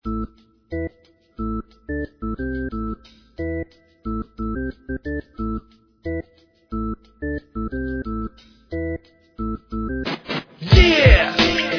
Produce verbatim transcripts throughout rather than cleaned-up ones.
Yeah!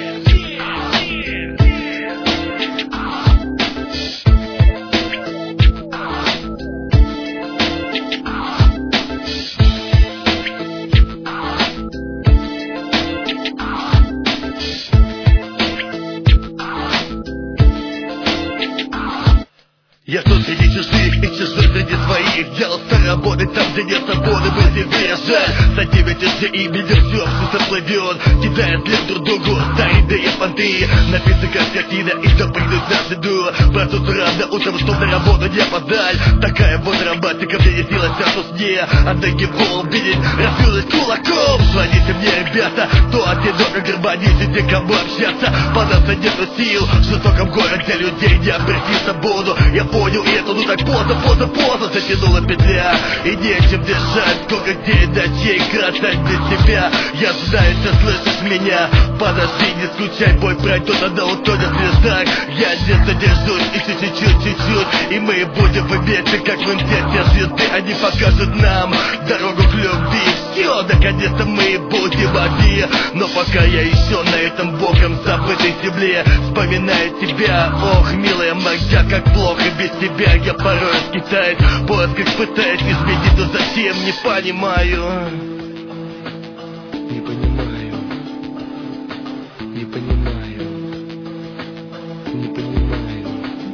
Я тут среди чужих и чужой среди своих. Делал все работы там, где нет свободы. Вы себе жаль, за тебя тяжелее и мир все соплывет, кидает лет друг другу старые идеи, понты. Написано как картина и запрыгнуть на следу. Просто рано утром, чтоб на работу не опоздать. Такая вот романтика мне не снилась даже во сне. Отдайте пол, видеть, разбилась кулаком. Звоните мне, ребята, кто одиноко германите, где кому общаться. Податься нету сил в жестоком городе, людей не обрести свободу. Я понял это, ну так поздно, поздно, поздно затянула петля. И нечем дышать, сколько дней, ночей красать без тебя. Я знаю, ты слышишь меня. Подожди, не скучай, бой пройдет, она утонет в слезах. Я не задержусь, еще чуть-чуть, чуть-чуть, и мы будем вместе, как в интеллекте звезды. Они покажут нам дорогу к любви. Все, наконец-то мы будем одни. Но пока я еще на этом богом забытой земле вспоминаю тебя, ох, милая моя, как плохо без тебя. Я порой скитаюсь, в поисках пытаюсь изменить, но зачем, не понимаю. Не понимаю, не понимаю, не понимаю.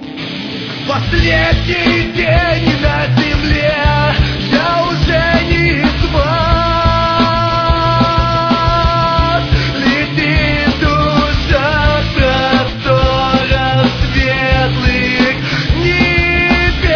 Последний день на земле, я уже не смог. Летит душа в просторах светлых небес.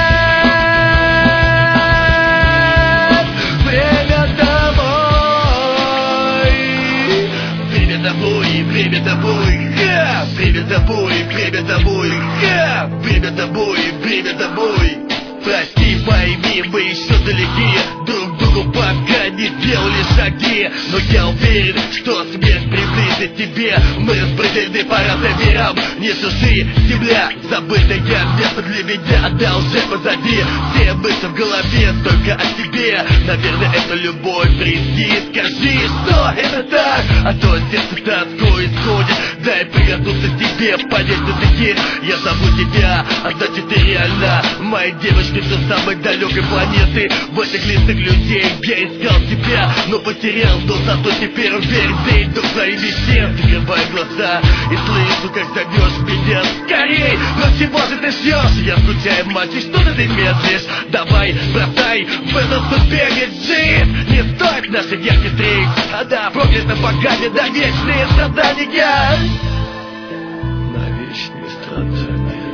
Время домой, время домой, время домой, ха! Время домой, время домой, ха! Время домой, время домой. Прости, пойми, мы еще далеки, друг другу пока не делали шаги. Но я уверен, что смерть приблизит тебе. Мы распределены по разным мирам. Не суши, земля забытая, место для меня отдал уже позади. Все мысли в голове только о тебе. Наверное, это любовь, приди, скажи, что это так. А то сердце тоску исходит. Дай приготовиться тебе, понять, что ты есть. Я зову тебя, а значит ты реально моя девочка с самой далекой планеты. В этих листах людей я искал тебя, но потерял, но зато теперь уверен, ты иду в свои весен. Закрываю глаза и слышу, как зовешь меня. Скорей, но чего же ты ждешь? Я скучаю, мальчик, что ты медлишь? Давай, бросай в этом судьбе ведь жизнь. Не стоит наши яркие встреч. А да, проклято богами на вечные страдания. На вечные страдания.